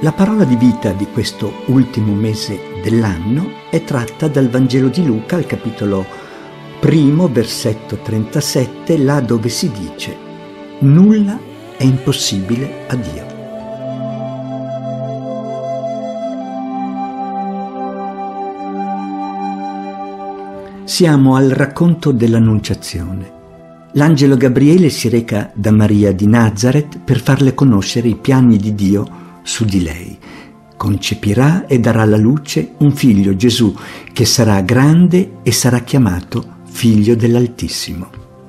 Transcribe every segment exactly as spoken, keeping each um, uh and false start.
La parola di vita di questo ultimo mese dell'anno è tratta dal Vangelo di Luca, al capitolo primo, versetto trentasette, là dove si dice: nulla è impossibile a Dio. Siamo al racconto dell'Annunciazione. L'angelo Gabriele si reca da Maria di Nazaret per farle conoscere i piani di Dio su di lei. Concepirà e darà alla luce un figlio, Gesù, che sarà grande e sarà chiamato Figlio dell'Altissimo.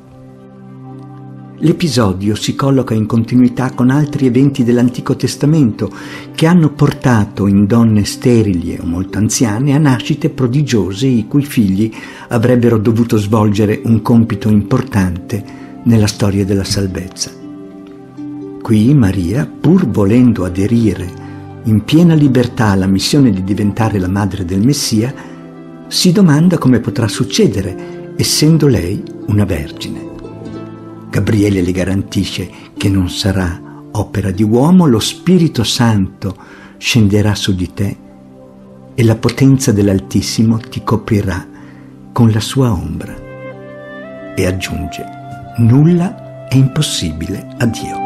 L'episodio si colloca in continuità con altri eventi dell'Antico Testamento che hanno portato in donne sterili o molto anziane a nascite prodigiose i cui figli avrebbero dovuto svolgere un compito importante nella storia della salvezza. Qui Maria, pur volendo aderire in piena libertà alla missione di diventare la madre del Messia, si domanda come potrà succedere, essendo lei una vergine. Gabriele le garantisce che non sarà opera di uomo, lo Spirito Santo scenderà su di te e la potenza dell'Altissimo ti coprirà con la sua ombra. E aggiunge: nulla è impossibile a Dio.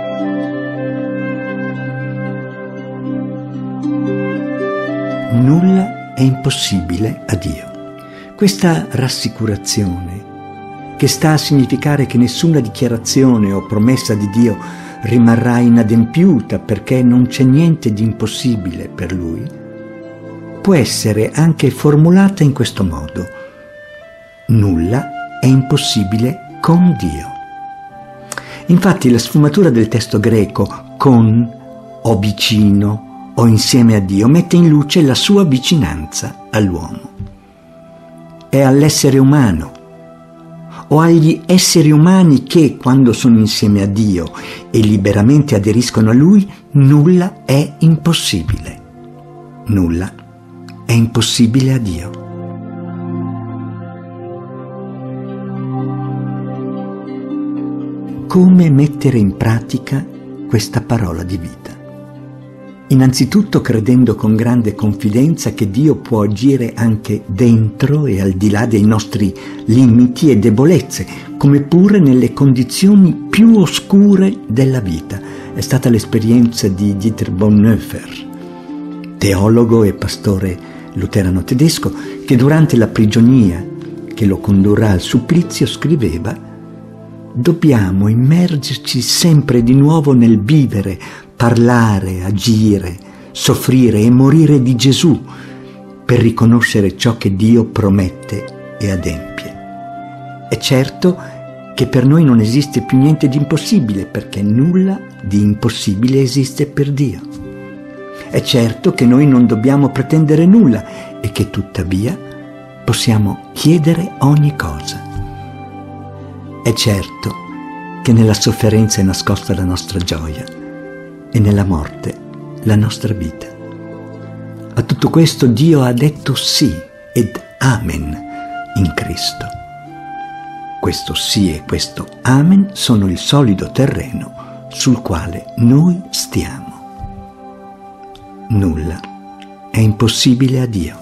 Nulla è impossibile a Dio. Questa rassicurazione, che sta a significare che nessuna dichiarazione o promessa di Dio rimarrà inadempiuta perché non c'è niente di impossibile per Lui, può essere anche formulata in questo modo: nulla è impossibile con Dio. Infatti la sfumatura del testo greco con o vicino o insieme a Dio mette in luce la sua vicinanza all'uomo. È all'essere umano o agli esseri umani che, quando sono insieme a Dio e liberamente aderiscono a Lui, nulla è impossibile. Nulla è impossibile a Dio. Come mettere in pratica questa parola di vita? Innanzitutto credendo con grande confidenza che Dio può agire anche dentro e al di là dei nostri limiti e debolezze, come pure nelle condizioni più oscure della vita. È stata l'esperienza di Dieter Bonhoeffer, teologo e pastore luterano tedesco, che durante la prigionia che lo condurrà al supplizio scriveva: dobbiamo immergerci sempre di nuovo nel vivere, parlare, agire, soffrire e morire di Gesù per riconoscere ciò che Dio promette e adempie. È certo che per noi non esiste più niente di impossibile, perché nulla di impossibile esiste per Dio. È certo che noi non dobbiamo pretendere nulla e che tuttavia possiamo chiedere ogni cosa. È certo che nella sofferenza è nascosta la nostra gioia e nella morte la nostra vita. A tutto questo Dio ha detto sì ed amen in Cristo. Questo sì e questo amen sono il solido terreno sul quale noi stiamo. Nulla è impossibile a Dio.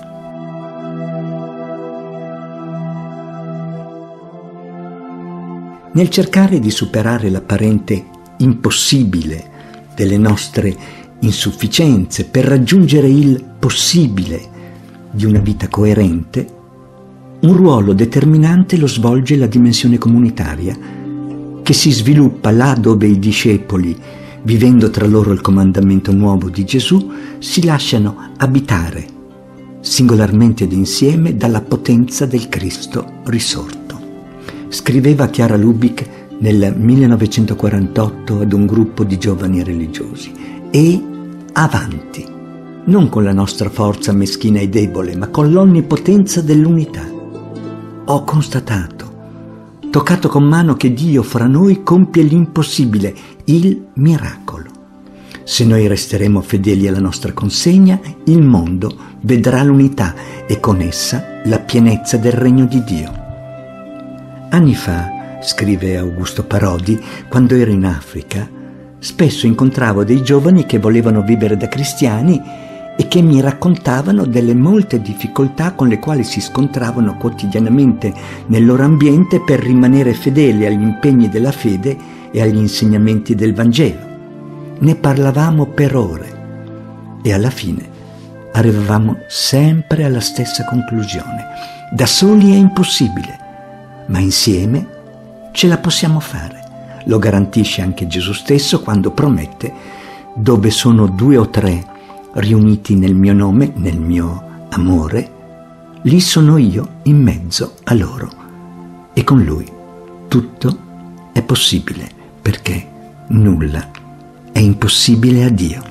Nel cercare di superare l'apparente impossibile delle nostre insufficienze per raggiungere il possibile di una vita coerente, un ruolo determinante lo svolge la dimensione comunitaria, che si sviluppa là dove i discepoli, vivendo tra loro il comandamento nuovo di Gesù, si lasciano abitare, singolarmente ed insieme, dalla potenza del Cristo risorto. Scriveva Chiara Lubich nel millenovecentoquarantotto ad un gruppo di giovani religiosi: e avanti, non con la nostra forza meschina e debole, ma con l'onnipotenza dell'unità. Ho constatato, toccato con mano, che Dio fra noi compie l'impossibile, il miracolo. Se noi resteremo fedeli alla nostra consegna, il mondo vedrà l'unità e con essa la pienezza del regno di Dio. Anni fa, scrive Augusto Parodi, quando ero in Africa, Spesso incontravo dei giovani che volevano vivere da cristiani e che mi raccontavano delle molte difficoltà con le quali si scontravano quotidianamente nel loro ambiente per rimanere fedeli agli impegni della fede e agli insegnamenti del Vangelo. Ne parlavamo per ore e alla fine arrivavamo sempre alla stessa conclusione. Da soli è impossibile, ma insieme ce la possiamo fare. Lo garantisce anche Gesù stesso quando promette: dove sono due o tre riuniti nel mio nome, nel mio amore, lì sono io in mezzo a loro. E con Lui tutto è possibile, perché nulla è impossibile a Dio.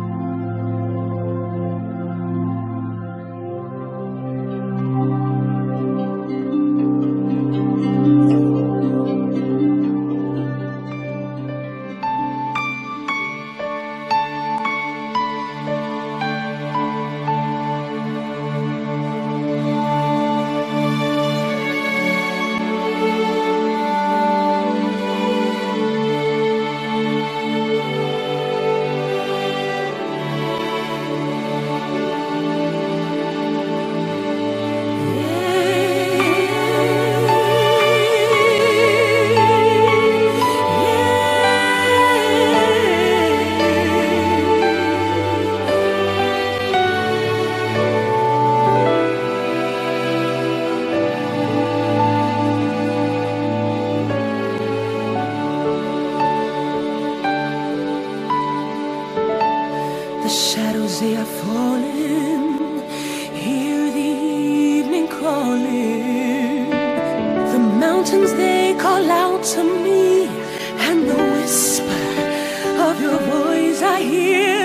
The shadows, they are falling. Hear the evening calling. The mountains, they call out to me, and the whisper of your voice I hear.